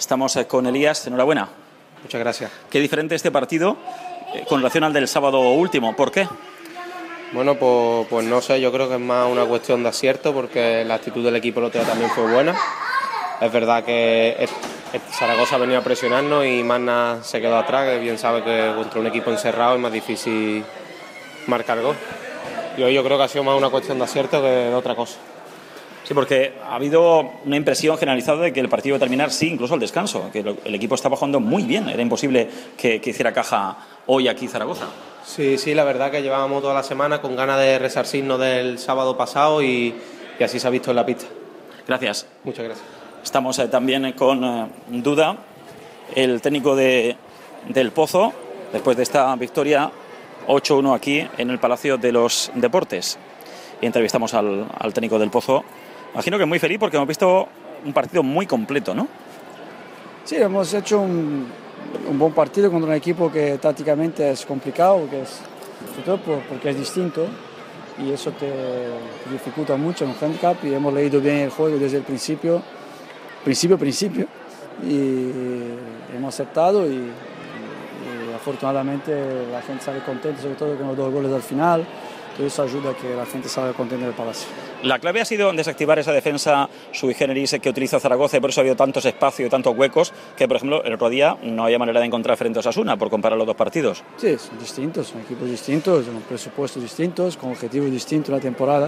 Estamos con Elías, enhorabuena. Muchas gracias. Qué diferente este partido con relación al del sábado último, ¿por qué? Bueno, pues no sé, yo creo que es más una cuestión de acierto porque la actitud del equipo el otro día también fue buena. Es verdad que Zaragoza venía a presionarnos y Magna se quedó atrás, que bien sabe que contra un equipo encerrado es más difícil marcar gol. Y hoy yo creo que ha sido más una cuestión de acierto que de otra cosa. Sí, porque ha habido una impresión generalizada de que el partido iba a terminar, sí, incluso al descanso, que el equipo estaba jugando muy bien, era imposible que hiciera caja hoy aquí Zaragoza. Sí, la verdad que llevábamos toda la semana con ganas de resarcirnos del sábado pasado y así se ha visto en la pista. Gracias. Muchas gracias. Estamos también con Duda, el técnico del Pozo, después de esta victoria 8-1 aquí en el Palacio de los Deportes. Y entrevistamos al técnico del Pozo. Imagino que muy feliz porque hemos visto un partido muy completo, ¿no? Sí, hemos hecho un buen partido contra un equipo que tácticamente es complicado, sobre todo porque es distinto y eso te dificulta mucho en un handicap, y hemos leído bien el juego desde el principio y hemos aceptado y afortunadamente la gente sale contenta, sobre todo con los 2 goles al final. Todo eso ayuda a que la gente salga contenta del Palacio. La clave ha sido desactivar esa defensa sui generis que utiliza Zaragoza, y por eso ha habido tantos espacios y tantos huecos que, por ejemplo, el otro día no había manera de encontrar frente a Osasuna, por comparar los dos partidos. Sí, son distintos, son equipos distintos, con presupuestos distintos, con objetivos distintos en la temporada,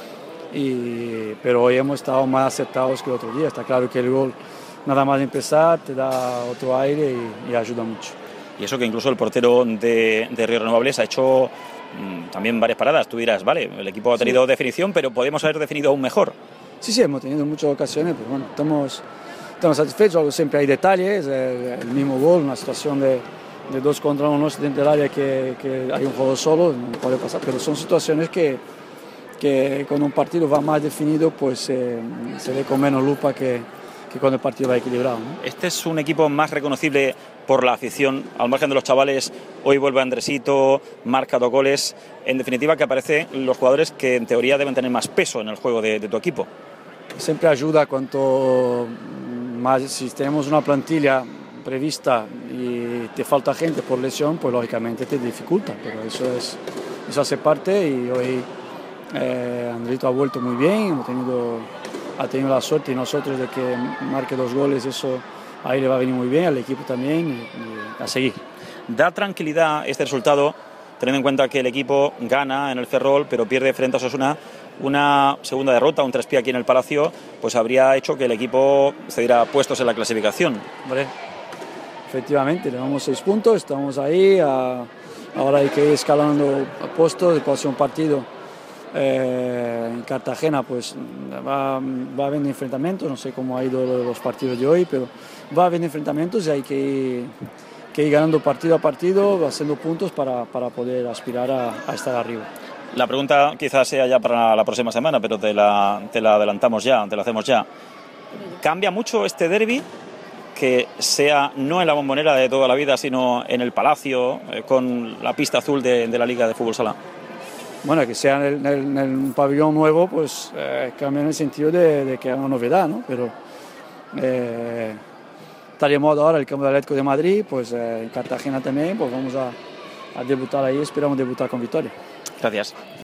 pero hoy hemos estado más acertados que el otro día. Está claro que el gol, nada más empezar, te da otro aire y ayuda mucho. Y eso que incluso el portero de Río Renovables ha hecho también varias paradas. Tú dirás, vale, el equipo ha tenido definición, pero podemos haber definido aún mejor. Sí, hemos tenido muchas ocasiones, pero bueno, estamos satisfechos. Siempre hay detalles, el mismo gol, una situación de 2 contra 1 dentro del área que hay un juego solo, no puede pasar, pero son situaciones que cuando un partido va más definido, pues se ve con menos lupa que cuando el partido va equilibrado, ¿no? Este es un equipo más reconocible por la afición, al margen de los chavales. Hoy vuelve Andresito, marca 2 goles. En definitiva, que aparecen los jugadores que en teoría deben tener más peso en el juego de tu equipo. Siempre ayuda cuanto más, si tenemos una plantilla prevista y te falta gente por lesión, pues lógicamente te dificulta, pero eso hace parte. Y hoy Andrito ha vuelto muy bien, ha tenido la suerte y nosotros de que marque 2 goles, eso ahí le va a venir muy bien al equipo también y a seguir. Da tranquilidad este resultado, teniendo en cuenta que el equipo gana en el Ferrol, pero pierde frente a Osasuna. Una segunda derrota, un traspié aquí en el Palacio, pues habría hecho que el equipo cediera puestos en la clasificación. Hombre, efectivamente, llevamos 6 puntos, estamos ahí, ahora hay que ir escalando puestos. El próximo partido en Cartagena pues va a haber enfrentamientos, no sé cómo ha ido los partidos de hoy, pero va a haber enfrentamientos y hay que ir ganando partido a partido, haciendo puntos para poder aspirar a estar arriba. La pregunta quizás sea ya para la próxima semana, pero te la adelantamos ya, te la hacemos ya. ¿Cambia mucho este derbi que sea no en la Bombonera de toda la vida, sino en el Palacio, con la pista azul de la Liga de Fútbol Sala? Bueno, que sea en el pabellón nuevo, pues cambia en el sentido de que es una novedad, ¿no? Pero tal y modo ahora el campo del Atlético de Madrid, pues en Cartagena también, pues vamos a debutar ahí, esperamos debutar con victoria. Gracias.